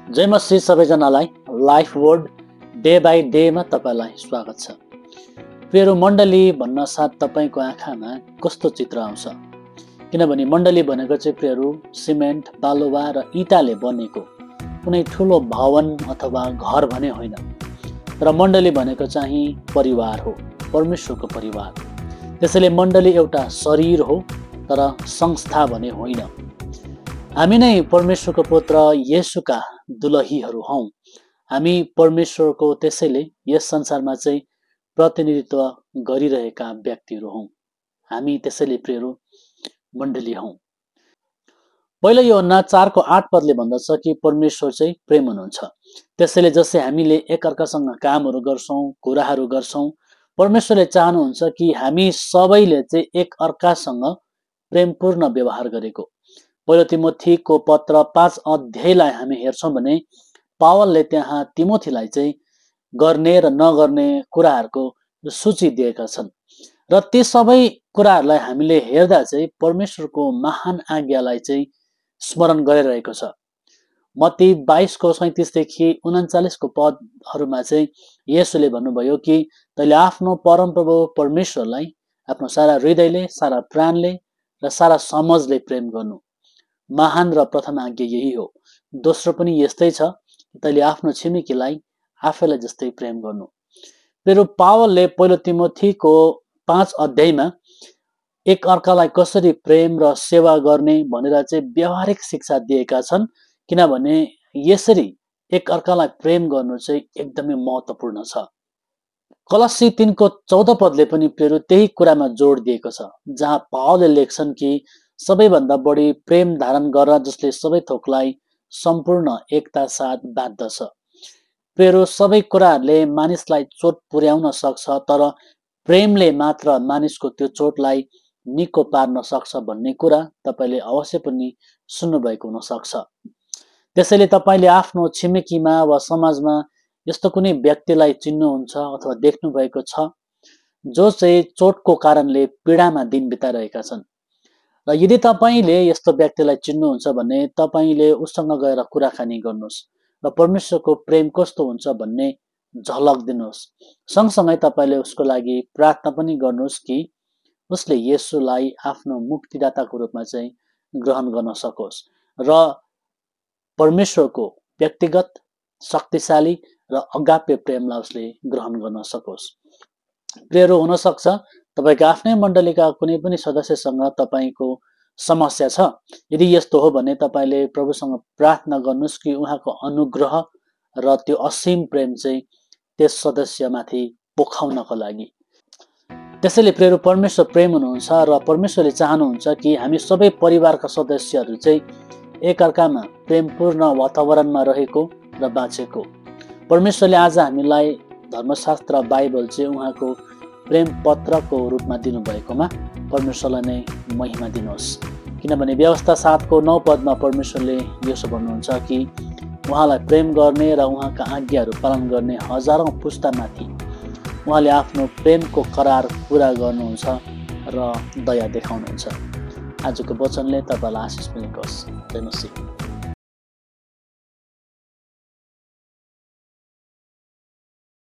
जय मसी सबैजनालाई life word day by डेमा तपाईलाई स्वागत छ। प्रिय मण्डली भन्न साथ तपाईको आँखामा कस्तो चित्र आउँछ? किनभने मण्डली भनेको चाहिँ प्रियहरू सिमेन्ट, बालुवा र इँटाले बनेको कुनै ठुलो भवन अथवा घर भने होइन, तर मण्डली भनेको चाहिँ परिवार हो, परमेश्वरको परिवार। त्यसैले मण्डली एउटा शरीर हो, तर संस्था भने होइन। हामी नै परमेश्वरको पुत्र येशूका दुलहीहरू हौं। हामी परमेश्वरको त्यसैले यस संसारमा चाहिँ प्रतिनिधित्व गरिरहेका व्यक्तिहरू हौं। हामी त्यसैले प्रियहरू मण्डली हौं। पहिलो यूहन्ना 4:8 भन्दछ कि परमेश्वर चाहिँ प्रेम हुनुहुन्छ। त्यसैले जसै हामीले एकअर्कासँग कामहरू गर्छौं, कुराहरू गर्छौं, परमेश्वरले चाहनुहुन्छ कि हामी सबैले चाहिँ एकअर्कासँग प्रेमपूर्ण व्यवहार गरेको। पहिलो तिमोथीको पत्र 5 हामी हेर्छौं भने पावलले त्यहाँ तिमोथीलाई चाहिँ गर्ने र नगर्ने कुराहरूको सूची दिएका छन् र ती सबै कुराहरूलाई हामीले हेर्दा चाहिँ परमेश्वरको महान आज्ञालाई चाहिँ स्मरण गरिरहेको छ। मत्ती 22:37 देखि 39 पदहरूमा चाहिँ येशूले भन्नुभयो कि तैले आफ्नो परमप्रभु परमेश्वरलाई आफ्नो सारा हृदयले, सारा प्राणले र सारा समझले प्रेम गर्नु। महान र प्रथम आज्ञा यही हो। दोस्रो पनि यस्तै छ, तैले आफ्नो छिमेकीलाई आफैलाई जस्तै प्रेम गर्नु। फेरि पावलले पहिलो तिमोथीको 5 एक अर्कालाई कसरी प्रेम र सेवा गर्ने भनेर चाहिँ व्यावहारिक शिक्षा दिएका छन्, किनभने यसरी एक अर्कालाई प्रेम गर्नु चाहिँ एकदमै महत्त्वपूर्ण छ। कलस्सी 3:14 पनि प्रेरो त्यही कुरामा जोड दिएको छ, जहाँ पावलले लेख्छन् कि सबैभन्दा बढी प्रेम धारण गर जसले सबै थोकलाई सम्पूर्ण एकता साथ बाँध्दछ। प्रेरो सबै कुराहरूले मानिसलाई चोट पुर्याउन सक्छ, तर प्रेमले मात्र मानिसको त्यो चोटलाई निको पार्न सक्छ भन्ने कुरा तपाईले अवश्य पनि सुन्नुभएको हुन सक्छ। त्यसैले तपाईले आफ्नो छिमेकीमा वा समाजमा यस्तो कुनै व्यक्तिलाई चिन्नुहुन्छ अथवा देख्नु भएको छ जो चाहिँ चोटको कारणले पीडामा दिन बिताइरहेका छन्, र यदि तपाईले यस्तो व्यक्तिलाई चिन्नुहुन्छ भने तपाईले उसँग गएर कुराकानी गर्नुहोस् र परमेश्वरको प्रेम कस्तो हुन्छ भन्ने झलक दिनुहोस्। सँगसँगै तपाईले उसको लागि प्रार्थना पनि गर्नुहोस् कि उसले येशूलाई आफ्नो मुक्तिदाताको रूपमा चाहिँ ग्रहण गर्न सकोस् र परमेश्वरको व्यक्तिगत शक्तिशाली र अगाप्य प्रेमलाई उसले ग्रहण गर्न सकोस्। प्रियहरू, हुन सक्छ तपाईको आफ्नै मण्डलीका कुनै पनि सदस्यसँग तपाईको समस्या छ। यदि यस्तो हो भने तपाईले प्रभुसँग प्रार्थना गर्नुहोस् कि उहाँको अनुग्रह र त्यो असीम प्रेम चाहिँ त्यस सदस्यमाथि पोखाउनको लागि। त्यसैले प्रियहरू, परमेश्वर प्रेम हुनुहुन्छ र परमेश्वरले चाहनुहुन्छ कि हामी सबै परिवारका सदस्यहरू चाहिँ एकअर्कामा प्रेमपूर्ण वातावरणमा रहेको र बाँचेको। परमेश्वरले आज हामीलाई धर्मशास्त्र बाइबल चाहिँ उहाँको प्रेम पत्रको रूपमा दिनुभएकोमा परमेश्वरलाई नै महिमा दिनुहोस्। किनभने व्यवस्था 7:9 परमेश्वरले यसो भन्नुहुन्छ कि उहाँलाई प्रेम गर्ने र उहाँका आज्ञाहरू पालन गर्ने हजारौं पुस्तामाथि उहाँले आफ्नो प्रेमको करार पूरा गर्नुहुन्छ र दया देखाउनुहुन्छ। आजको वचनले तपाईलाई आशिष मिलोस्। जय मसीह।